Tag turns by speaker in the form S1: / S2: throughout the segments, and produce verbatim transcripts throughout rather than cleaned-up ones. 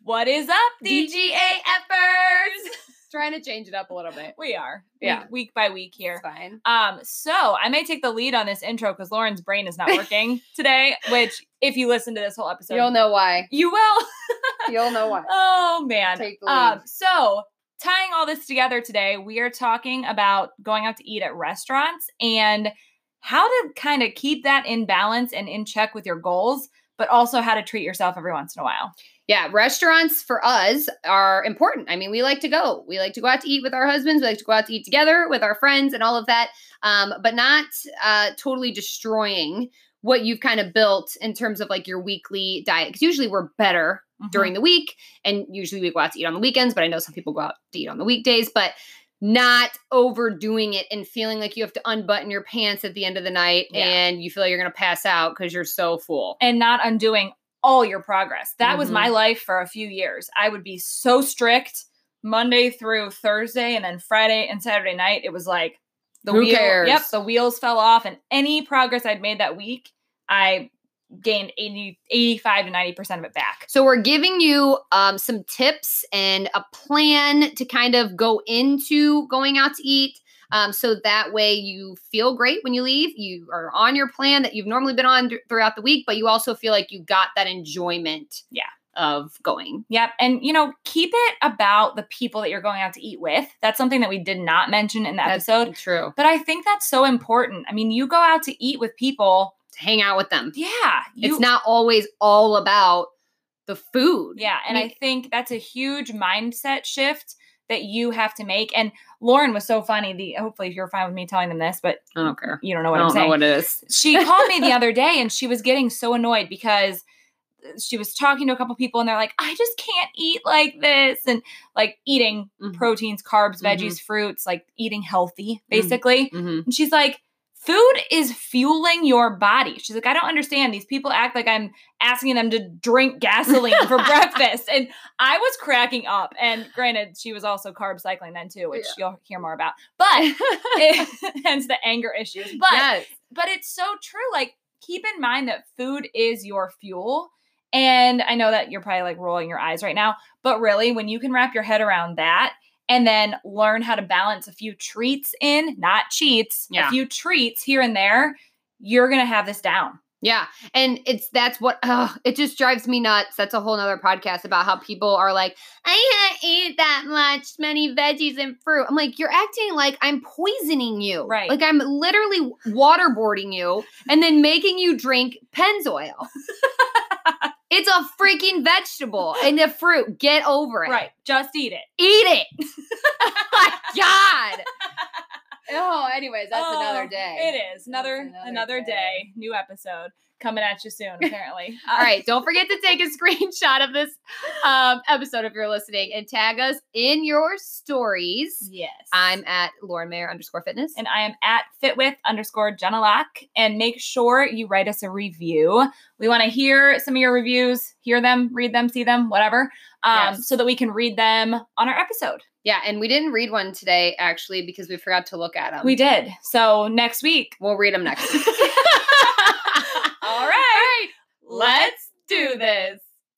S1: What is up, D G A-effers?
S2: Trying to change it up a little bit.
S1: We are.
S2: Yeah.
S1: Week, week by week here.
S2: It's fine.
S1: Um, so I may take the lead on this intro because Lauren's brain is not working today, which if you listen to this whole episode,
S2: You'll know why.
S1: you will.
S2: You'll know why.
S1: Oh, man.
S2: Take the lead.
S1: Um, so tying all this together today, we are talking about going out to eat at restaurants and how to kind of keep that in balance and in check with your goals, but also how to treat yourself every once in a while.
S2: Yeah, restaurants for us are important. I mean, we like to go. We like to go out to eat with our husbands. We like to go out to eat together with our friends and all of that, um, but not uh, totally destroying what you've kind of built in terms of like your weekly diet. Because usually we're better mm-hmm. during the week, and usually we go out to eat on the weekends, but I know some people go out to eat on the weekdays, but not overdoing it and feeling like you have to unbutton your pants at the end of the night yeah. and you feel like you're going to pass out because you're so full.
S1: And not undoing all your progress. That mm-hmm. was my life for a few years. I would be so strict Monday through Thursday, and then Friday and Saturday night, it was like the
S2: Who
S1: wheel,
S2: cares?
S1: Yep, the wheels fell off, and any progress I'd made that week, I gained eighty, eighty-five to ninety percent of it back.
S2: So we're giving you um, some tips and a plan to kind of go into going out to eat. Um, so that way you feel great when you leave. You are on your plan that you've normally been on d- throughout the week, but you also feel like you got that enjoyment
S1: yeah.
S2: of going.
S1: Yep. And, you know, keep it about the people that you're going out to eat with. That's something that we did not mention in the
S2: That's
S1: episode.
S2: True.
S1: But I think that's so important. I mean, you go out to eat with people.
S2: To hang out with them.
S1: Yeah. You,
S2: it's not always all about the food.
S1: Yeah. And I, mean, I think that's a huge mindset shift that you have to make. And Lauren was so funny. The hopefully you're fine with me telling them this, but
S2: I don't care.
S1: You don't know what
S2: I
S1: I'm
S2: don't
S1: saying.
S2: know what it is.
S1: She called me the other day and she was getting so annoyed because she was talking to a couple people and they're like, I just can't eat like this. And like eating mm-hmm. proteins, carbs, veggies, mm-hmm. fruits, like eating healthy, basically.
S2: Mm-hmm.
S1: And she's like, food is fueling your body. She's like, I don't understand. These people act like I'm asking them to drink gasoline for breakfast. And I was cracking up. And granted, she was also carb cycling then too, which yeah. you'll hear more about. But it, hence the anger issues. But
S2: yes.
S1: but it's so true. Like, keep in mind that food is your fuel. And I know that you're probably like rolling your eyes right now. But really, when you can wrap your head around that, and then learn how to balance a few treats in, not cheats,
S2: yeah.
S1: a few treats here and there, you're going to have this down.
S2: Yeah. And it's, that's what, oh, it just drives me nuts. That's a whole nother podcast about how people are like, I can't eat that much, many veggies and fruit. I'm like, you're acting like I'm poisoning you.
S1: Right.
S2: Like I'm literally waterboarding you and then making you drink Pennzoil. It's a freaking vegetable and a fruit. Get over it.
S1: Right. Just eat it.
S2: Eat it. Oh my God. Oh, anyways, that's oh, another day.
S1: It is. Another another, another day. day. New episode coming at you soon, apparently.
S2: All right. Don't forget to take a screenshot of this um, episode if you're listening and tag us in your stories.
S1: Yes.
S2: I'm at Lauren Mayer underscore fitness.
S1: And I am at fitwith underscore Jenna Locke. And make sure you write us a review. We want to hear some of your reviews, hear them, read them, see them, whatever, um, yes. so that we can read them on our episode.
S2: Yeah, and we didn't read one today, actually, because we forgot to look at them.
S1: We did. So next week.
S2: We'll read them next week.
S1: All right. All right. Let's do this.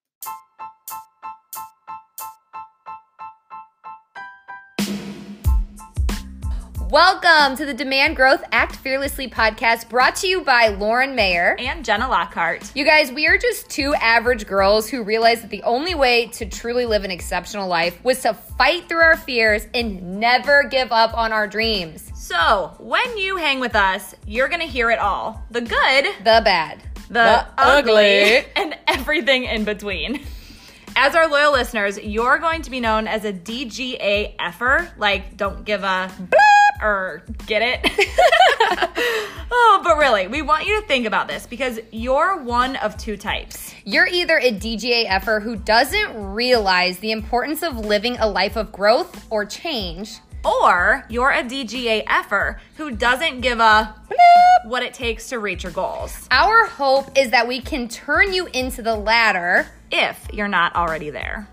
S2: Welcome to the Demand Growth Act Fearlessly podcast, brought to you by Lauren Mayer
S1: and Jenna Lockhart.
S2: You guys, we are just two average girls who realized that the only way to truly live an exceptional life was to fight through our fears and never give up on our dreams.
S1: So, when you hang with us, you're going to hear it all. The good,
S2: the bad,
S1: the, the ugly, ugly, and everything in between. As our loyal listeners, you're going to be known as a D G A-effer, like don't give a bleep or get it. Oh, but really, we want you to think about this because you're one of two types.
S2: You're either a D G A-effer who doesn't realize the importance of living a life of growth or change,
S1: or you're a D G A-effer who doesn't give a bleep what it takes to reach your goals.
S2: Our hope is that we can turn you into the latter
S1: if you're not already there.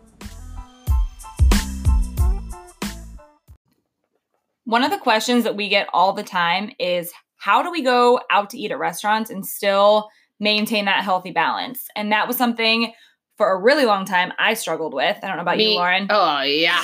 S1: One of the questions that we get all the time is, how do we go out to eat at restaurants and still maintain that healthy balance? And that was something for a really long time I struggled with. I don't know about
S2: Me,
S1: you, Lauren.
S2: Oh, yeah.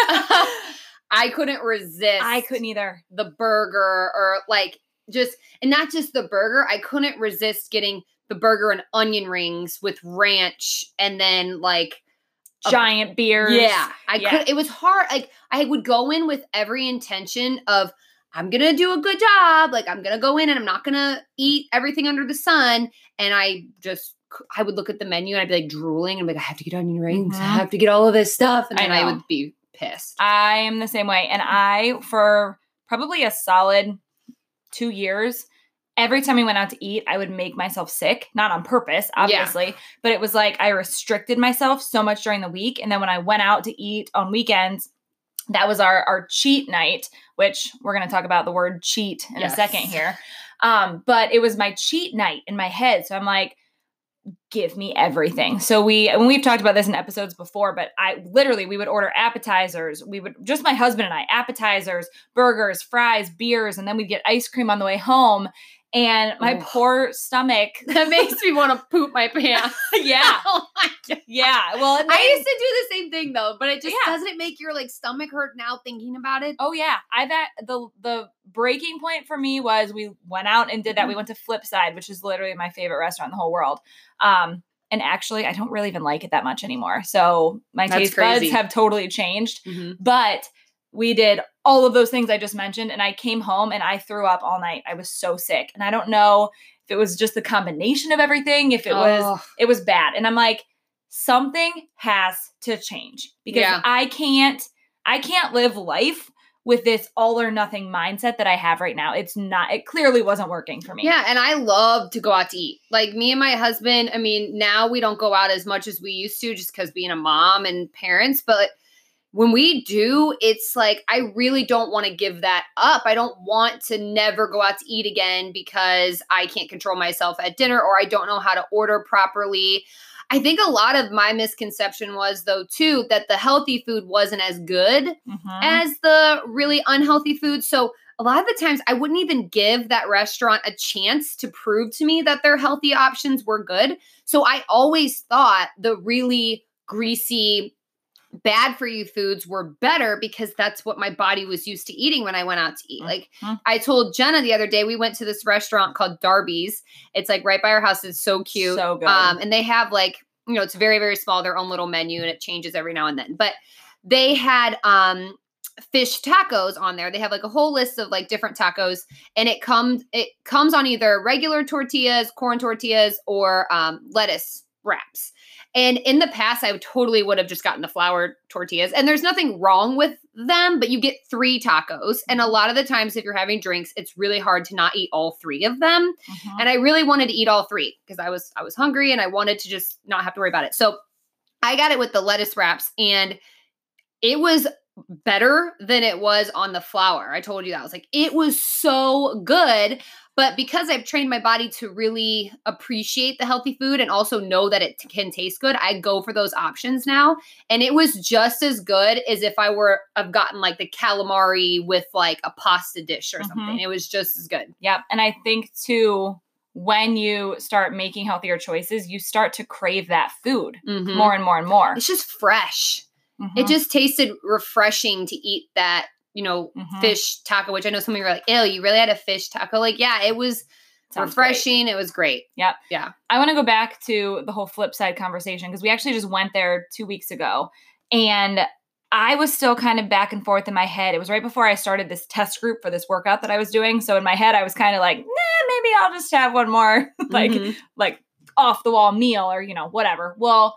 S2: I couldn't resist.
S1: I couldn't either.
S2: The burger or like just, and not just the burger. I couldn't resist getting the burger and onion rings with ranch and then like
S1: giant beers.
S2: Yeah. I
S1: yeah.
S2: could, it was hard. Like I would go in with every intention of, I'm going to do a good job. Like I'm going to go in and I'm not going to eat everything under the sun. And I just, I would look at the menu and I'd be like drooling and be like, I have to get onion rings. Mm-hmm. I have to get all of this stuff. And then I, I would be pissed.
S1: I am the same way. And I, for probably a solid two years, every time we went out to eat, I would make myself sick, not on purpose, obviously, yeah. but it was like I restricted myself so much during the week. And then when I went out to eat on weekends, that was our, our cheat night, which we're going to talk about the word cheat in yes. a second here. Um, but it was my cheat night in my head. So I'm like, give me everything. So we, and we've talked about this in episodes before, but I literally, we would order appetizers. We would, just my husband and I, appetizers, burgers, fries, beers, and then we'd get ice cream on the way home. And my oh. poor stomach.
S2: That makes me want to poop my pants.
S1: yeah.
S2: Oh my God.
S1: Yeah. Well, then,
S2: I used to do the same thing though, but it just yeah. doesn't it make your like stomach hurt now thinking about it?
S1: Oh yeah. I've at the, the breaking point for me was we went out and did that. Mm-hmm. We went to Flipside, which is literally my favorite restaurant in the whole world. Um, and actually I don't really even like it that much anymore. So my That's taste crazy. buds have totally changed, mm-hmm. but we did all of those things I just mentioned, and I came home and I threw up all night. I was so sick. And I don't know if it was just the combination of everything, if it oh. was, it was bad. And I'm like, something has to change because yeah. I can't, I can't live life with this all or nothing mindset that I have right now. It's not, it clearly wasn't working for me.
S2: Yeah. And I love to go out to eat. Like me and my husband, I mean, now we don't go out as much as we used to just because being a mom and parents, but when we do, it's like, I really don't want to give that up. I don't want to never go out to eat again because I can't control myself at dinner or I don't know how to order properly. I think a lot of my misconception was, though, too, that the healthy food wasn't as good mm-hmm. as the really unhealthy food. So a lot of the times I wouldn't even give that restaurant a chance to prove to me that their healthy options were good. So I always thought the really greasy, bad for you foods were better because that's what my body was used to eating when I went out to eat. Like mm-hmm. I told Jenna the other day, we went to this restaurant called Darby's. It's like right by our house. It's so cute.
S1: So good.
S2: Um, and they have like, you know, it's very, very small, their own little menu, and it changes every now and then. But they had um, fish tacos on there. They have like a whole list of like different tacos, and it comes it comes on either regular tortillas, corn tortillas, or um, lettuce wraps. And in the past, I totally would have just gotten the flour tortillas. And there's nothing wrong with them, but you get three tacos. And a lot of the times, if you're having drinks, it's really hard to not eat all three of them. Mm-hmm. And I really wanted to eat all three because I was I was hungry and I wanted to just not have to worry about it. So I got it with the lettuce wraps, and it was better than it was on the flour. I told you that. I was like, it was so good. But because I've trained my body to really appreciate the healthy food and also know that it t- can taste good, I go for those options now. And it was just as good as if I were, I've gotten like the calamari with like a pasta dish or mm-hmm. something. It was just as good.
S1: Yep. And I think too, when you start making healthier choices, you start to crave that food mm-hmm. more and more and more.
S2: It's just fresh. Mm-hmm. It just tasted refreshing to eat that, you know, mm-hmm. fish taco, which I know some of you are like, ew, you really had a fish taco? Like, yeah, it was Sounds refreshing. Great. It was great.
S1: Yep.
S2: Yeah.
S1: I want to go back to the whole Flipside conversation because we actually just went there two weeks ago. And I was still kind of back and forth in my head. It was right before I started this test group for this workout that I was doing. So in my head, I was kind of like, nah, maybe I'll just have one more like, mm-hmm. like off the wall meal or, you know, whatever. Well,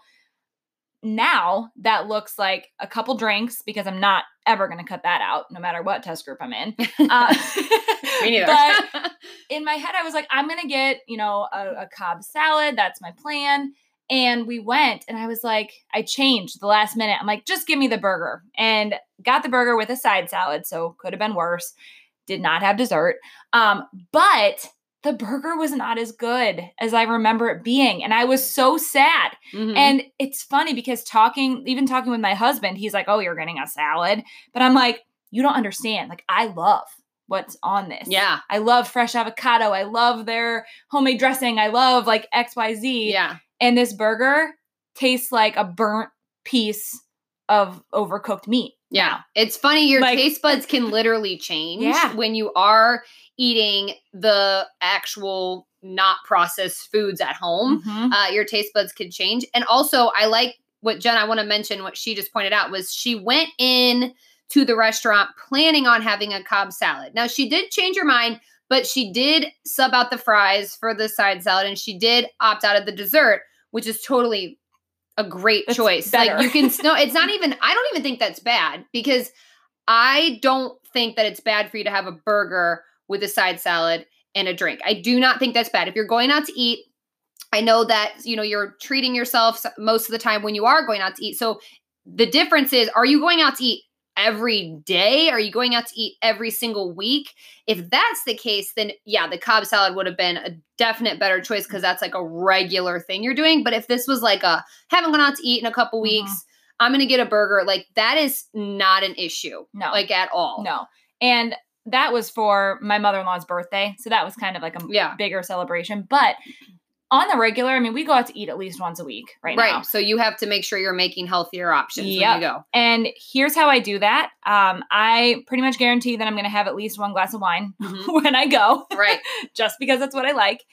S1: now that looks like a couple drinks because I'm not ever going to cut that out no matter what test group I'm in. Uh,
S2: Me neither.
S1: But in my head, I was like, I'm going to get, you know, a, a Cobb salad. That's my plan. And we went and I was like, I changed the last minute. I'm like, just give me the burger, and got the burger with a side salad. So could have been worse. Did not have dessert. Um, but the burger was not as good as I remember it being. And I was so sad. Mm-hmm. And it's funny because talking, even talking with my husband, he's like, oh, you're getting a salad. But I'm like, you don't understand. Like, I love what's on this.
S2: Yeah.
S1: I love fresh avocado. I love their homemade dressing. I love like X Y Z.
S2: Yeah.
S1: And this burger, tastes like a burnt piece of overcooked meat.
S2: Yeah.
S1: Now.
S2: It's funny. Your
S1: Like-
S2: taste buds can literally change
S1: Yeah.
S2: when you are eating the actual not processed foods at home.
S1: Mhm.
S2: Uh, your taste buds can change. And also, I like what Jen, I want to mention what she just pointed out was she went in to the restaurant planning on having a Cobb salad. Now, she did change her mind, but she did sub out the fries for the side salad and she did opt out of the dessert, which is totally a great
S1: That's
S2: choice.
S1: better.
S2: Like you can, no, it's not even, I don't even think that's bad because I don't think that it's bad for you to have a burger with a side salad and a drink. I do not think that's bad. If you're going out to eat, I know that, you know, you're treating yourself most of the time when you are going out to eat. So the difference is, are you going out to eat every day? Are you going out to eat every single week? If that's the case, then yeah, the Cobb salad would have been a definite better choice because that's like a regular thing you're doing. But if this was like a, haven't gone out to eat in a couple weeks,
S1: Mhm.
S2: I'm going to get a burger, like that is not an issue.
S1: No.
S2: Like at all.
S1: No. And that was for my mother-in-law's birthday. So that was kind of like a
S2: Yeah.
S1: bigger celebration. But on the regular, I mean, we go out to eat at least once a week right,
S2: Right.
S1: now.
S2: So you have to make sure you're making healthier options
S1: Yep.
S2: when you go.
S1: And here's how I do that. Um, I pretty much guarantee that I'm going to have at least one glass of wine
S2: Mhm.
S1: when I go.
S2: Right.
S1: Just because that's what I like.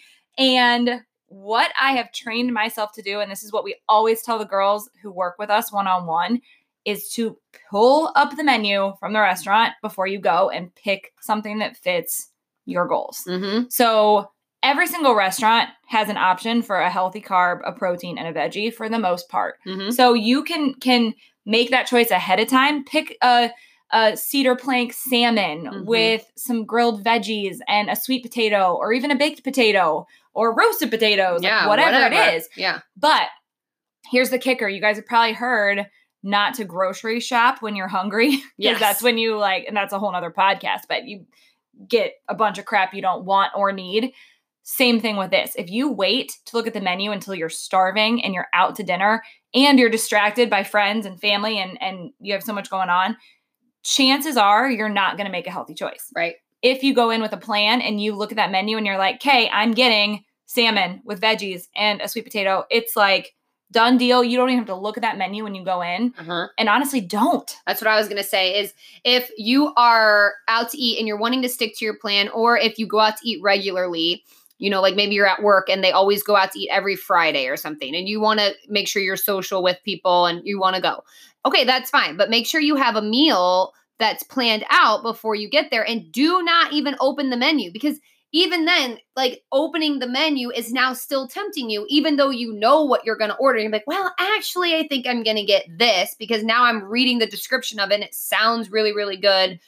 S1: And what I have trained myself to do, and this is what we always tell the girls who work with us one-on-one, is to pull up the menu from the restaurant before you go and pick something that fits your goals.
S2: Mm-hmm.
S1: So every single restaurant has an option for a healthy carb, a protein, and a veggie for the most part.
S2: Mm-hmm.
S1: So you can can make that choice ahead of time. Pick a, a cedar plank salmon
S2: Mhm.
S1: with some grilled veggies and a sweet potato or even a baked potato or roasted potatoes,
S2: Yeah.
S1: like whatever, it is.
S2: Yeah.
S1: But here's the kicker. You guys have probably heard not to grocery shop when you're hungry. Because
S2: Yes.
S1: that's when you like, and that's a whole nother podcast, but you get a bunch of crap you don't want or need. Same thing with this. If you wait to look at the menu until you're starving and you're out to dinner and you're distracted by friends and family and, and you have so much going on, chances are you're not going to make a healthy choice.
S2: Right.
S1: If you go in with a plan and you look at that menu and you're like, okay, I'm getting salmon with veggies and a sweet potato, it's like done deal. You don't even have to look at that menu when you go in.
S2: Uh-huh.
S1: And honestly, don't.
S2: That's what I was going to say is if you are out to eat and you're wanting to stick to your plan, or if you go out to eat regularly, you know, like maybe you're at work and they always go out to eat every Friday or something, and you want to make sure you're social with people and you want to go. Okay, that's fine. But make sure you have a meal that's planned out before you get there, and do not even open the menu, because even then, like opening the menu is now still tempting you, even though you know what you're going to order. You're like, well, actually, I think I'm going to get this because now I'm reading the description of it and it sounds really, really good.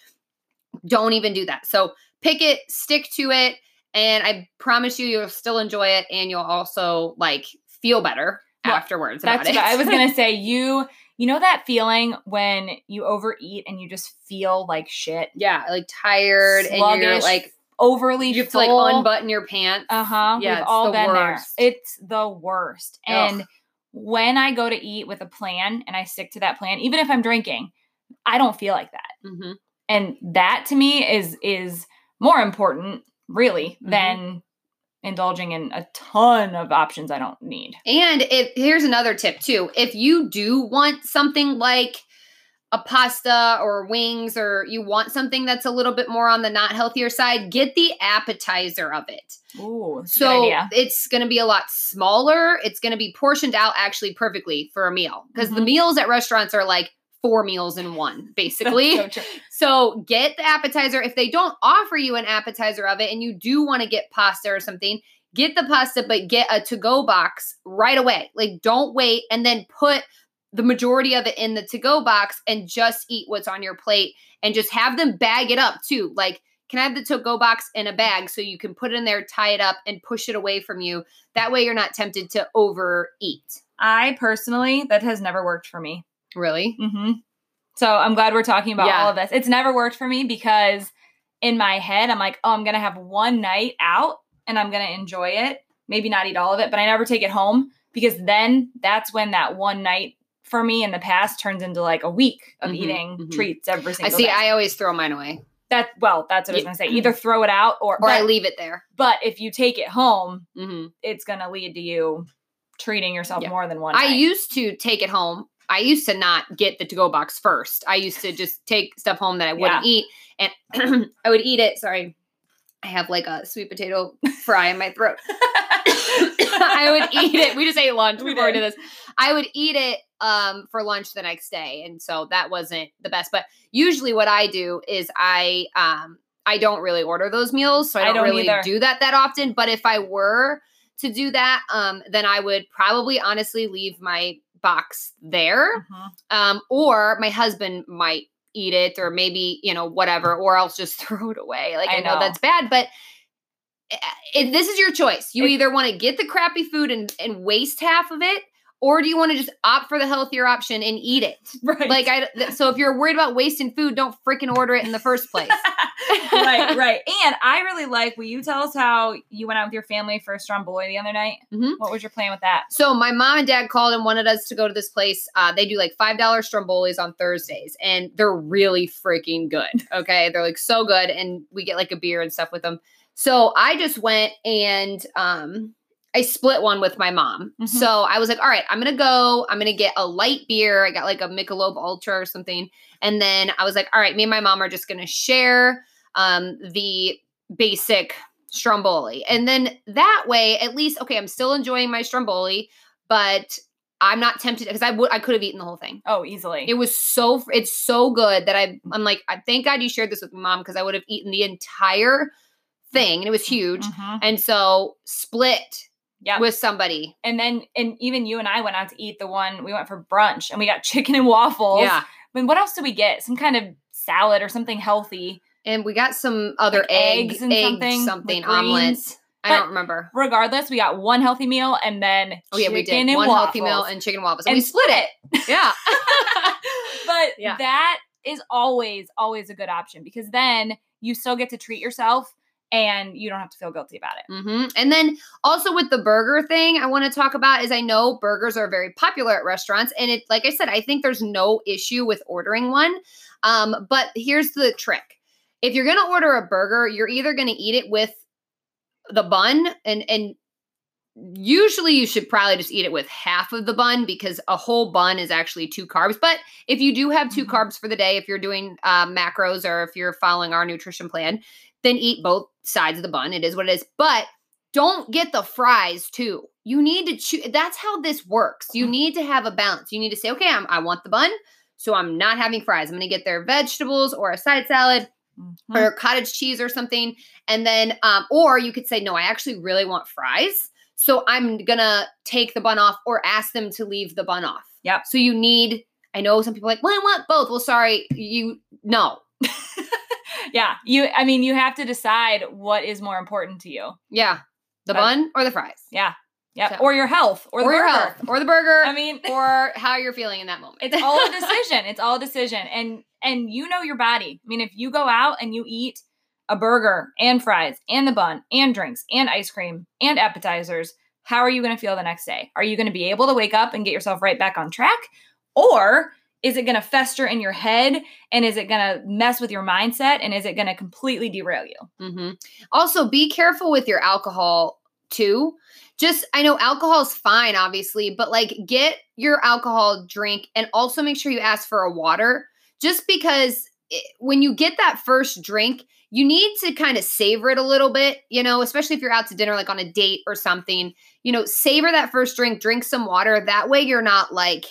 S2: Don't even do that. So pick it, stick to it. And I promise you, you'll still enjoy it. And you'll also like feel better
S1: Well,
S2: afterwards about
S1: That's
S2: it.
S1: what I was going to say. You, you know that feeling when you overeat and you just feel like shit?
S2: Yeah, like tired and you're
S1: Sluggish,
S2: like,
S1: overly
S2: you have to
S1: full.
S2: like unbutton your pants.
S1: Uh-huh.
S2: Yeah,
S1: We've
S2: it's
S1: all
S2: the
S1: been
S2: worst.
S1: there. It's the worst.
S2: Ugh.
S1: And when I go to eat with a plan and I stick to that plan, even if I'm drinking, I don't feel like that.
S2: Mm-hmm.
S1: And that to me is is more important, really,
S2: Mhm.
S1: than indulging in a ton of options I don't need.
S2: And if here's another tip too. If you do want something like a pasta or wings, or you want something that's a little bit more on the not healthier side, get the appetizer of it.
S1: Ooh, that's a
S2: So
S1: good idea.
S2: it's going to be a lot smaller. It's going to be portioned out actually perfectly for a meal, because the
S1: Mhm.
S2: meals at restaurants are like four meals in one, basically.
S1: That's so true.
S2: So get the appetizer. If they don't offer you an appetizer of it and you do want to get pasta or something, get the pasta, but get a to-go box right away. Like don't wait, and then put the majority of it in the to-go box and just eat what's on your plate, and just have them bag it up too. Like, can I have the to-go box in a bag so you can put it in there, tie it up, and push it away from you? That way you're not tempted to overeat.
S1: I personally, that has never worked for me.
S2: Really?
S1: Mm-hmm. So I'm glad we're talking about
S2: Yeah.
S1: all of this. It's never worked for me because in my head, I'm like, oh, I'm going to have one night out and I'm going to enjoy it. Maybe not eat all of it, but I never take it home, because then that's when that one night for me in the past turns into like a week of
S2: Mhm,
S1: eating
S2: mhm.
S1: treats every
S2: I
S1: single
S2: see.
S1: day.
S2: I always throw mine away,
S1: that, well, that's what I was
S2: Yeah.
S1: going to say. Either throw it out or,
S2: or I
S1: but,
S2: leave it there.
S1: but if you take it home,
S2: Mm-hmm.
S1: it's going to lead to you treating yourself
S2: Yeah.
S1: more than one
S2: I
S1: night.
S2: used to take it home. I used to not get the to-go box first. I used to just take stuff home that I wouldn't
S1: Yeah.
S2: eat, and I would eat it. Sorry, I have like a sweet potato fry in my throat. I would eat it. We just ate lunch
S1: We
S2: before we
S1: did.
S2: did this. I would eat it um, for lunch the next day, and so that wasn't the best. But usually, what I do is I um, I don't really order those meals, so I
S1: I
S2: don't,
S1: don't
S2: really
S1: either.
S2: do that that often. But if I were to do that, um, then I would probably honestly leave my box there,
S1: Mhm.
S2: um, or my husband might eat it, or maybe you know whatever, or else just throw it away. Like
S1: I
S2: I, know.
S1: know.
S2: that's bad, but uh, it, this is your choice. You
S1: It-
S2: either want to get the crappy food and, and waste half of it, or do you want to just opt for the healthier option and eat it?
S1: Right.
S2: Like I, th- so if you're worried about wasting food, don't freaking order it in the first place.
S1: right, right. And I really like, will you tell us how you went out with your family for Stromboli the other night?
S2: Mhm.
S1: What was your plan with that?
S2: So my mom and dad called and wanted us to go to this place. Uh, they do like five dollar Strombolis on Thursdays, and they're really freaking good. Okay. They're like so good. And we get like a beer and stuff with them. So I just went and um, I split one with my mom.
S1: Mhm.
S2: So I was like, all right, I'm going to go. I'm going to get a light beer. I got like a Michelob Ultra or something. And then I was like, all right, me and my mom are just going to share um, the basic Stromboli. And then that way, at least, okay, I'm still enjoying my Stromboli, but I'm not tempted because I would I could have eaten the whole thing.
S1: Oh, easily.
S2: It was so it's so good that I I'm like, I thank God you shared this with my mom because I would have eaten the entire thing, and it was huge.
S1: Mhm.
S2: And so split
S1: Yeah.
S2: with somebody.
S1: And then, and even you and I went out to eat the one, we went for brunch and we got chicken and waffles.
S2: Yeah.
S1: I mean, what else did we get? Some kind of salad or something healthy.
S2: And we got some other
S1: Like
S2: egg,
S1: eggs and
S2: egg
S1: something,
S2: something,
S1: with
S2: omelets.
S1: greens.
S2: I
S1: But
S2: don't remember.
S1: Regardless, we got one healthy meal and then
S2: Oh yeah, we
S1: chicken
S2: did
S1: and
S2: one
S1: waffles.
S2: healthy meal and chicken and waffles, and,
S1: And
S2: we split it. Yeah.
S1: But
S2: Yeah.
S1: that is always, always a good option because then you still get to treat yourself and you don't have to feel guilty about it.
S2: hmm And then also with the burger thing, I want to talk about is I know burgers are very popular at restaurants, and it, like I said, I think there's no issue with ordering one. Um, but here's the trick: if you're gonna order a burger, you're either gonna eat it with the bun, and and usually you should probably just eat it with half of the bun because a whole bun is actually two carbs. But if you do have two
S1: Mhm.
S2: carbs for the day, if you're doing uh, macros or if you're following our nutrition plan, then eat both sides of the bun. It is what it is. But don't get the fries too. You need to choose. That's how this works. You need to have a balance. You need to say, okay, I'm, I want the bun, so I'm not having fries. I'm going to get their vegetables or a side salad
S1: Mhm.
S2: or cottage cheese or something. And then, um, or you could say, no, I actually really want fries. So I'm going to take the bun off or ask them to leave the bun off.
S1: Yep.
S2: So you need, I know some people are like, well, I want both. Well, sorry, you, no.
S1: Yeah. You, I mean, you have to decide what is more important to you.
S2: Yeah. The
S1: That's-
S2: bun or the fries.
S1: Yeah. Yeah.
S2: So-
S1: Or your health or,
S2: Or,
S1: the
S2: your
S1: burger.
S2: health or the burger
S1: I mean,
S2: or how you're feeling in that moment.
S1: it's all a decision. It's all a decision. And, and you know your body. I mean, if you go out and you eat a burger and fries and the bun and drinks and ice cream and appetizers, how are you going to feel the next day? Are you going to be able to wake up and get yourself right back on track? Or is it going to fester in your head? And is it going to mess with your mindset? And is it going to completely derail you?
S2: Mm-hmm. Also, be careful with your alcohol too. Just, I know alcohol's fine, obviously, but like get your alcohol drink and also make sure you ask for a water. Just because it, when you get that first drink, you need to kind of savor it a little bit, you know, especially if you're out to dinner, like on a date or something, you know, savor that first drink, drink some water. That way you're not like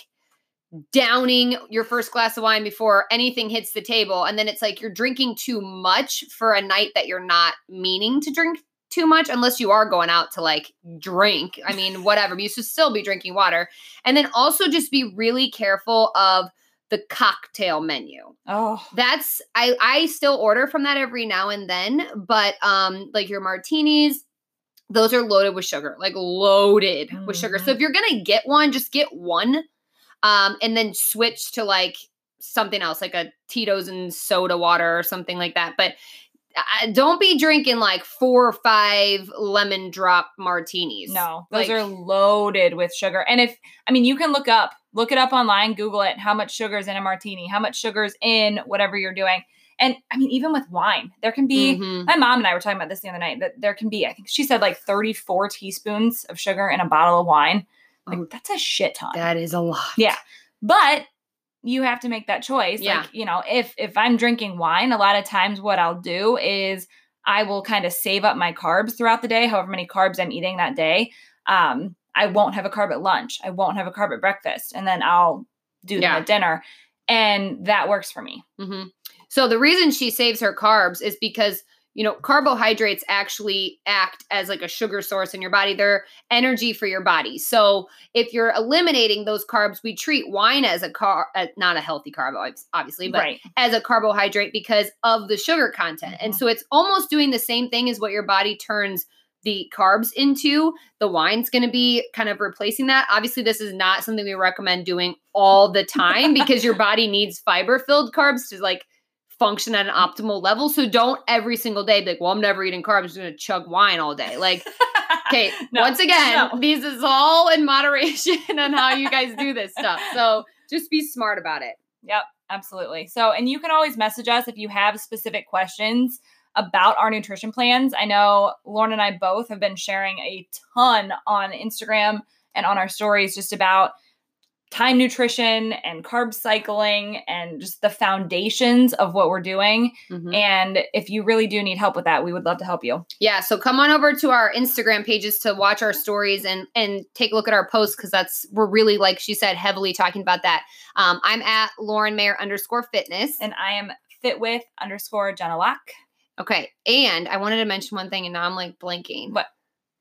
S2: downing your first glass of wine before anything hits the table. And then it's like you're drinking too much for a night that you're not meaning to drink too much, unless you are going out to like drink. I mean, whatever, but you should still be drinking water. And then also just be really careful of the cocktail menu.
S1: Oh,
S2: That's, I, I still order from that every now and then, but um, like your martinis, those are loaded with sugar, like loaded with sugar. So
S1: Mhm.
S2: if you're going to get one, just get one. Um, and then switch to like something else, like a Tito's and soda water or something like that. But uh, don't be drinking like four or five lemon drop martinis.
S1: no, those
S2: Like-
S1: are loaded with sugar. And if, I mean, you can look up, look it up online, Google it, how much sugar is in a martini, how much sugar is in whatever you're doing. And I mean, even with wine, there can be,
S2: Mhm.
S1: my mom and I were talking about this the other night, that there can be, I think she said like thirty-four teaspoons of sugar in a bottle of wine. Like,
S2: Oh,
S1: that's a shit ton.
S2: that is a lot.
S1: Yeah. But you have to make that choice.
S2: Yeah.
S1: Like, you know, if if I'm drinking wine, a lot of times what I'll do is I will kind of save up my carbs throughout the day, however many carbs I'm eating that day. Um, I won't have a carb at lunch. I won't have a carb at breakfast. And then I'll do them
S2: Yeah.
S1: at dinner. And that works for me.
S2: Mm-hmm. So the reason she saves her carbs is because, you know, carbohydrates actually act as like a sugar source in your body. They're energy for your body. So if you're eliminating those carbs, we treat wine as a car, uh, not a healthy carb, obviously, but
S1: Right.
S2: as a carbohydrate because of the sugar content.
S1: Mm-hmm.
S2: And so it's almost doing the same thing as what your body turns the carbs into. The wine's going to be kind of replacing that. Obviously, this is not something we recommend doing all the time because your body needs fiber-filled carbs to like function at an optimal level. So don't every single day be like, well, I'm never eating carbs. I'm just going to chug wine all day. Like, okay,
S1: No,
S2: once again,
S1: no.
S2: these is all in moderation on how you guys do this stuff. So just be smart about it.
S1: Yep, absolutely. So, and you can always message us if you have specific questions about our nutrition plans. I know Lauren and I both have been sharing a ton on Instagram and on our stories just about time nutrition and carb cycling and just the foundations of what we're doing.
S2: Mm-hmm.
S1: And if you really do need help with that, we would love to help you.
S2: Yeah. So come on over to our Instagram pages to watch our stories and, and take a look at our posts. Cause that's, we're really, like she said, heavily talking about that. Um, I'm at Lauren Mayer underscore fitness.
S1: And I am fitwith underscore Jenna Lock.
S2: Okay. And I wanted to mention one thing and now I'm like blanking.
S1: What?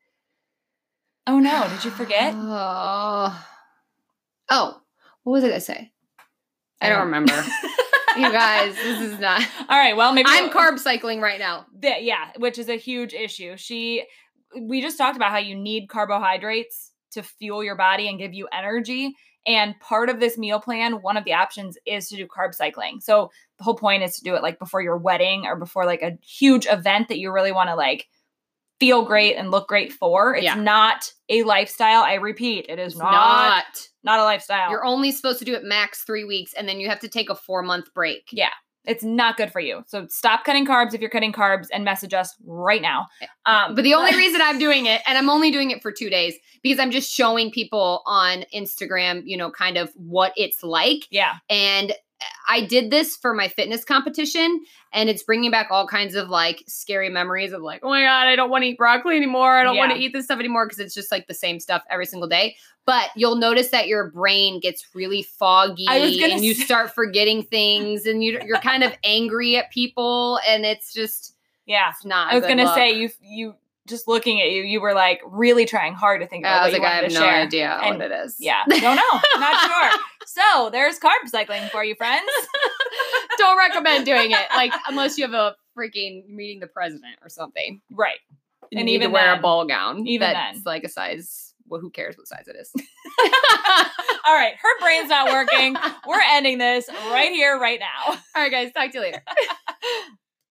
S1: Oh no. Did you forget?
S2: Oh, oh, what was it I say? I don't remember. You guys, this is not.
S1: All right. Well, maybe
S2: I'm
S1: we'll-
S2: carb cycling right now.
S1: Th- yeah, which is a huge issue. She, we just talked about how you need carbohydrates to fuel your body and give you energy. And part of this meal plan, one of the options is to do carb cycling. So the whole point is to do it like before your wedding or before like a huge event that you really want to like feel great and look great for. It's
S2: Yeah.
S1: not a lifestyle. I repeat, it is
S2: It's
S1: not,
S2: not.
S1: not a lifestyle.
S2: You're only supposed to do it max three weeks and then you have to take a four month break.
S1: Yeah. It's not good for you. So stop cutting carbs if you're cutting carbs and message us right now. Um,
S2: But the only reason I'm doing it, and I'm only doing it for two days, because I'm just showing people on Instagram, you know, kind of what it's like.
S1: yeah.
S2: And I did this for my fitness competition, and it's bringing back all kinds of like scary memories of like, oh my God, I don't want to eat broccoli anymore. I don't want to
S1: Yeah.
S2: eat this stuff anymore because it's just like the same stuff every single day. But you'll notice that your brain gets really foggy
S1: I was gonna
S2: and you
S1: say-
S2: start forgetting things and you, you're kind of angry at people. And it's just,
S1: Yeah.
S2: it's not
S1: I was
S2: good
S1: gonna
S2: look.
S1: say you you just looking at you, you were like really trying hard to think about
S2: I
S1: what
S2: was
S1: you
S2: like, I
S1: wanted
S2: have
S1: to
S2: no
S1: share.
S2: idea
S1: And
S2: what it is.
S1: Yeah, don't know, not sure. So there's carb cycling for you, friends.
S2: Don't recommend doing it. Like, unless you have a freaking meeting the president or something.
S1: Right.
S2: You
S1: And
S2: need
S1: even
S2: to wear
S1: then-
S2: a ball gown.
S1: even
S2: that's
S1: then.
S2: like a size. Well, who cares what size it is?
S1: All right, her brain's not working. We're ending this right here, right now.
S2: All right, guys. Talk to you later.